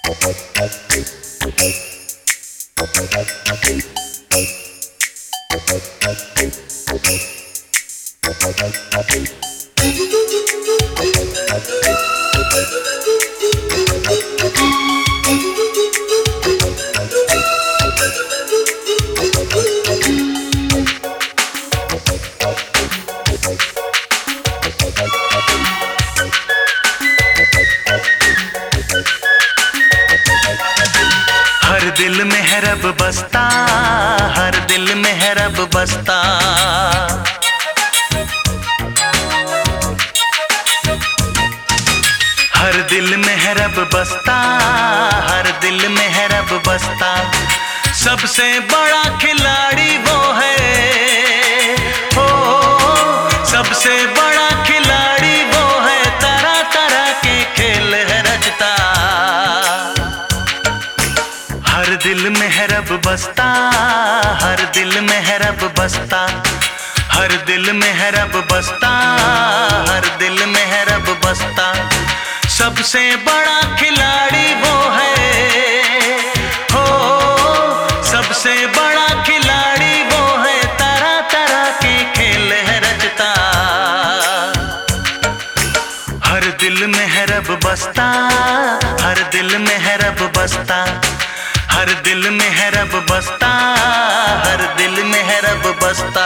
हर दिल में है रब बसता, हर दिल में है रब बसता। हर दिल में है रब बसता, हर दिल में है रब बसता। सबसे बड़ा खिलाड़ी वो है, हो सबसे बड़ा खिलाड़ी वो है। तरह तरह के खेल है रचता। हर दिल में है रब बसता, हर दिल में है रब बसता। हर दिल में है रब बसता, हर दिल में है रब बसता। सबसे बड़ा खिलाड़ी वो है, हो सबसे बड़ा खिलाड़ी वो है। तरह तरह के खेल है रचता। हर दिल में है रब बसता, हर दिल में है रब बसता। हर दिल में है रब बसता, हर दिल में है रब बसता।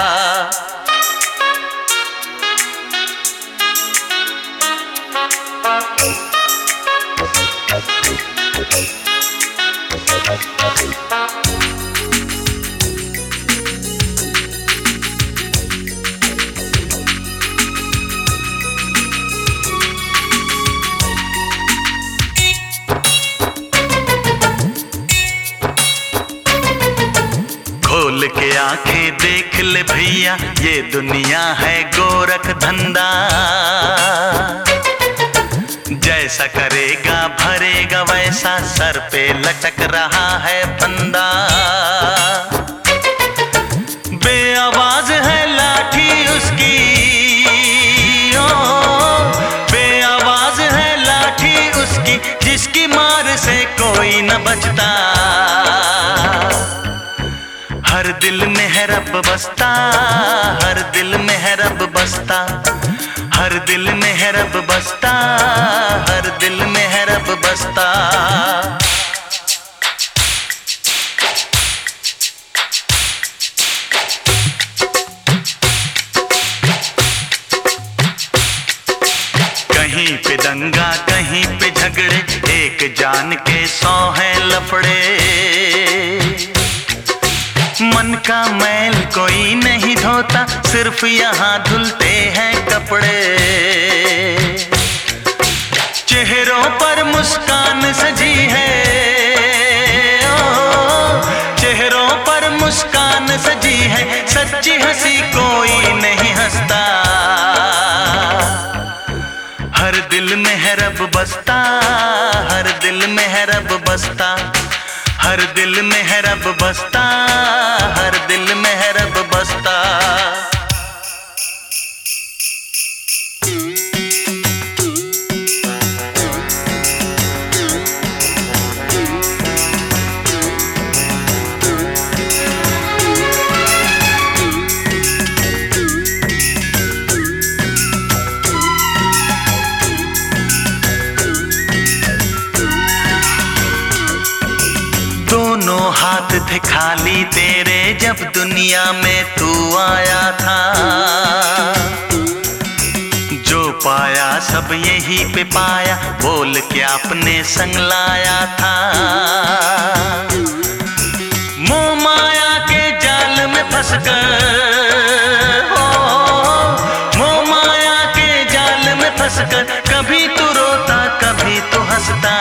खोल के आंखें देख ले भैया, ये दुनिया है गोरख धंधा। जैसा करेगा भरेगा वैसा, सर पे लटक रहा है फंदा। बेआवाज है लाठी उसकी, ओ बेआवाज है लाठी उसकी, जिसकी मार से कोई न बचता। हर दिल में है रब बसता, हर दिल में है रब बसता। हर दिल में है रब बसता, हर दिल में है रब बसता। कहीं पे दंगा कहीं पे झगड़े, एक जान के 100 हैं लफड़े। मन का मैल कोई नहीं धोता, सिर्फ यहाँ धुलते हैं कपड़े। चेहरों पर मुस्कान सजी है, ओ चेहरों पर मुस्कान सजी है। सच्ची हंसी कोई नहीं हंसता। हर दिल में है रब बसता, हर दिल में है रब बसता। हर दिल में है रब बसता, हर दिल में है रब बसता। दोनों हाथ थे खाली तेरे जब दुनिया में तू आया था। जो पाया सब यहीं पे पाया, बोल के आपने संग लाया था। मोह माया के जाल में फंसकर, मोह माया के जाल में फंसकर, कभी तू रोता कभी तू हंसता।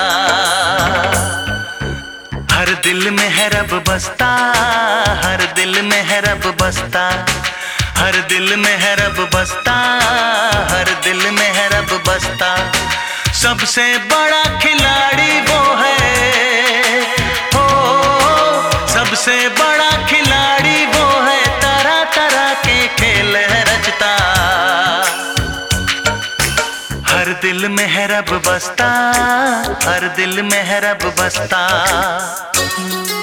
हर दिल में है रब बसता, हर दिल में है रब बसता। हर दिल में है रब बसता, हर दिल में है रब बसता। सबसे बड़ा खिलाड़ी वो है, हो सबसे बड़ा खिलाड़ी वो है। तरह तरह के खेल है रचता। हर दिल दिल में है रब बसता, हर दिल में है रब बसता।